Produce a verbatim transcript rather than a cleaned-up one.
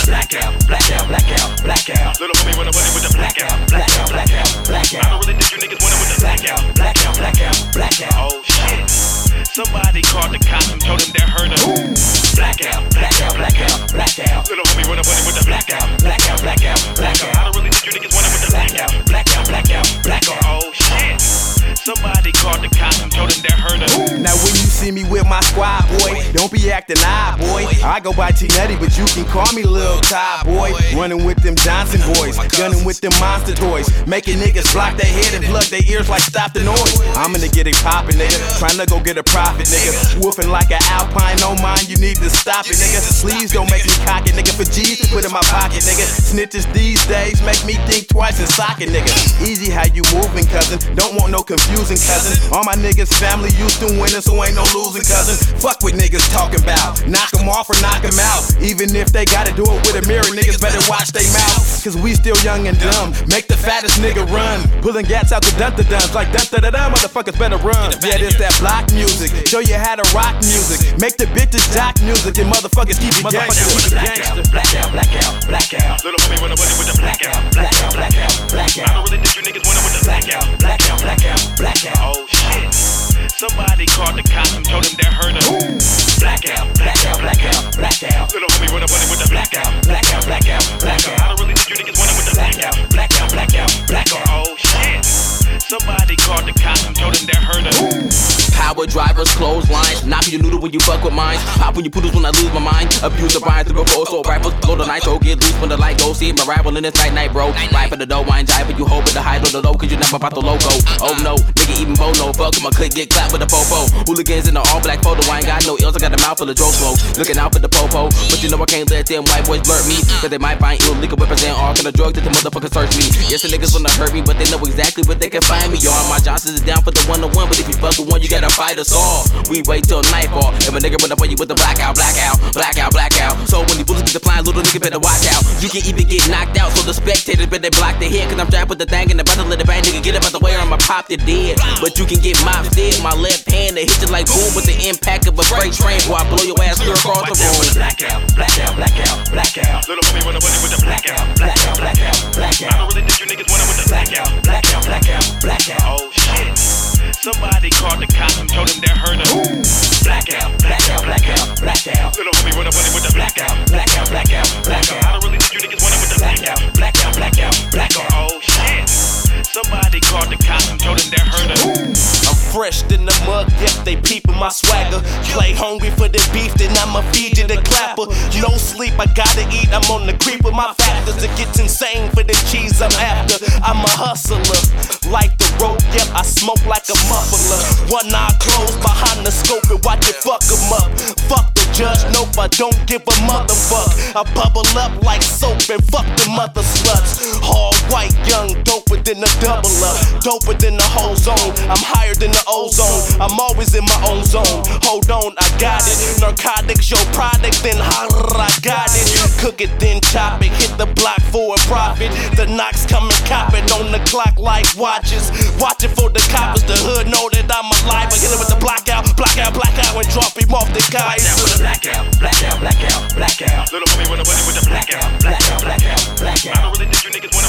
blackout, blackout, blackout, blackout. Little homie run away with the blackout, blackout, blackout, blackout. I don't really think you niggas want it with the blackout, blackout, blackout, blackout. Oh shit. Somebody called the cops and told them they're hurt him. Blackout, blackout, blackout, blackout. Little homie run away with the blackout, blackout, blackout, blackout. I don't really think you niggas want it with the blackout, blackout, blackout, blackout. Oh shit. Somebody called the cops and told them they're hurt him. Now when you see me with my squad, boy, don't be acting odd, boy. I go by T-Nutty, but you can call me Lil Ty, boy. Running with them Johnson boys, gunning with them monster toys, making niggas block their head and plug their ears like stop the noise. I'm gonna get it poppin', nigga, trying to go get a profit, nigga. Woofing like an Alpine, no mind, you need to stop it, nigga. Please don't make me cock it, nigga, for G's to put in my pocket, nigga. Snitches these days make me think twice and sock it, nigga. Easy how you moving, cousin, don't want no confusing, cousin. All my niggas family used to winning, so ain't no losing, cousin. Fuck what niggas talking about, knock them off or knock them out. Even if they gotta do it with a mirror, niggas better watch they mouth. Cause we still young and dumb, make the fattest nigga run. Pulling gats out the dun-da-duns like dun-da-da-dun, motherfuckers better run. Yeah, this that block music, show you how to rock music. Make the bitches jock music and motherfuckers keep it gangster. Blackout, blackout, blackout, blackout. Little homie run away with the blackout, blackout, blackout, blackout. I don't really think you niggas want it with the blackout, blackout, blackout, blackout. Oh shit. Somebody called the cops and told them they're hurt him. Blackout, blackout, blackout, blackout. Little homie run away with the blackout, blackout, blackout, blackout. I don't really think you niggas want it with the blackout, blackout, blackout, blackout. Oh shit. Somebody called the cops and told them they're hurt him. Power drivers, clotheslines, knock your noodle when you fuck with mine. Pop when you poodles when I lose my mind. Abuse the Brian through a pole, so rappers go the night, so get loose when the light goes. See my rival in this night, night, bro. Right for the dough, I ain't jive, but you hold with the high or the low, cause you never about the logo. Oh no, nigga, even Bono, fuck him, I could get clapped with a popo. Hooligans in the all black photo, I ain't got no ills, I got a mouth full of drove smoke. Looking out for the popo, but you know I can't let them white boys blurt me, cause they might find illegal weapons and all kind of drugs that the motherfuckers search me. Yes, the niggas wanna hurt me, but they know exactly where they can find me. Yo, my Johnsons is down for the one-on-one, but if you fuck with one, you gotta fight us all. We wait till nightfall. If a nigga run up on you with the blackout, blackout, blackout, blackout. So when the bullets get flying, little nigga better watch out. You can even get knocked out, so the spectators better block their head. Cause I'm trying to put the thing in the battle, let the bang nigga get up out the way or I'ma pop you dead. But you can get mopped dead. My left hand, they hit you like boom with the impact of a freight train. Boy, I blow your ass clear across the room. Blackout, blackout, blackout, blackout. Little homie run away with the blackout, blackout, blackout, blackout. I don't really think you niggas want it with the blackout, blackout, blackout, blackout. Oh shit. Somebody called the cops and told them they're hurt him. Blackout, blackout, blackout, blackout. Little homie run away with the blackout, blackout, blackout, blackout. I don't really think you niggas want it with the blackout, blackout, blackout, blackout. Oh shit. Somebody called the cops and told them they're hurt him. I'm fresh in the mug, yep, they peepin' my swagger. Play hungry for the beef, then I'ma feed you the clapper. No sleep, I gotta eat, I'm on the creep with my factors. It gets insane for the cheese I'm after. I'm a hustler, like the rope, yep, I smoke like a muffler. One eye closed behind the scope and watch it fuck 'em up. Fuck the judge, nope, I don't give a motherfuck. I bubble up like soap and fuck the mother sluts. Hard white, young, doper than a double up. Doper than the whole zone, I'm higher than the ozone. I'm always in my own zone. Hold on, I got it. Narcotics, your product, then holler, I got it. Cook it, then chop it. Hit the block for a profit. The knocks coming, cop it on the clock like watches. Watching for the coppers, the hood know that I'm alive. I hit it with the blackout, blackout, blackout, and drop him off the guys. Blackout, blackout, blackout, blackout. Little homie run away with the blackout, blackout, blackout, blackout. I don't really think you niggas want